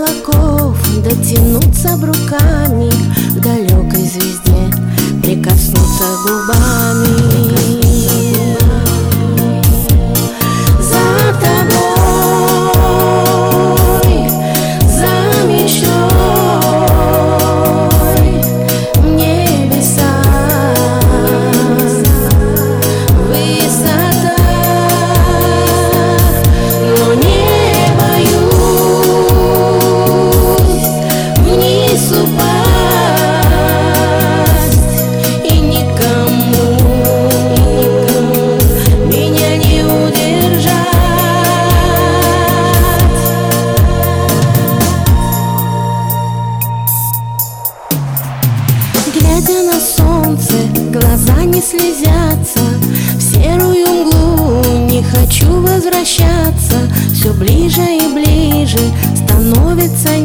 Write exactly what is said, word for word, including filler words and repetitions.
облаков дотянуться б руками к далекой звезде, прикоснуться губами. За тобой, за мечтой в небеса, высота, но не боюсь вниз упасть и никому, никому меня не удержать. Глядя на солнце, глаза не слезятся, в серую мглу не хочу возвращаться. Все ближе и ближе становится